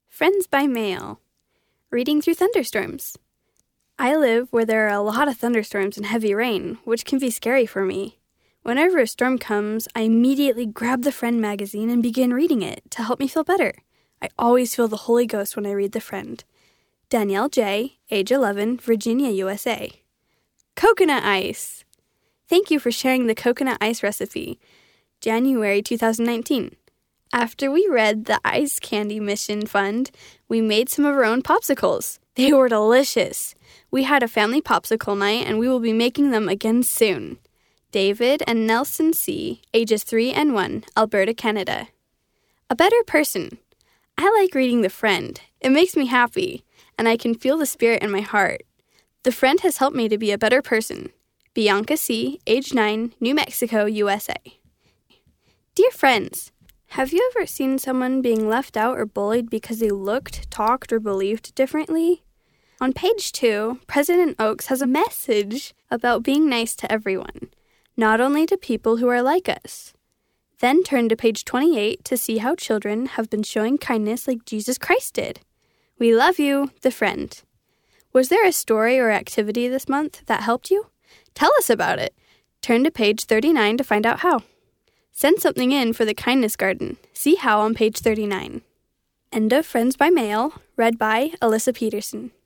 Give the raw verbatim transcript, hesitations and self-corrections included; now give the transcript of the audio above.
Friends by Mail. Reading through thunderstorms. I live where there are a lot of thunderstorms and heavy rain, which can be scary for me. Whenever a storm comes, I immediately grab the Friend magazine and begin reading it to help me feel better. I always feel the Holy Ghost when I read The Friend. Danielle J., age eleven, Virginia, U S A. Coconut ice. Thank you for sharing the coconut ice recipe. January two thousand nineteen. After we read the Ice Candy Mission Fund, we made some of our own popsicles. They were delicious. We had a family popsicle night, and we will be making them again soon. David and Nelson C., ages three and one, Alberta, Canada. A better person. I like reading The Friend. It makes me happy, and I can feel the spirit in my heart. The Friend has helped me to be a better person. Bianca C., age nine, New Mexico, U S A. Dear friends, have you ever seen someone being left out or bullied because they looked, talked, or believed differently? On page two, President Oaks has a message about being nice to everyone, not only to people who are like us. Then turn to page twenty-eight to see how children have been showing kindness like Jesus Christ did. We love you, The Friend. Was there a story or activity this month that helped you? Tell us about it. Turn to page thirty-nine to find out how. Send something in for the Kindness Garden. See how on page thirty-nine. End of Friends by Mail, read by Alyssa Peterson.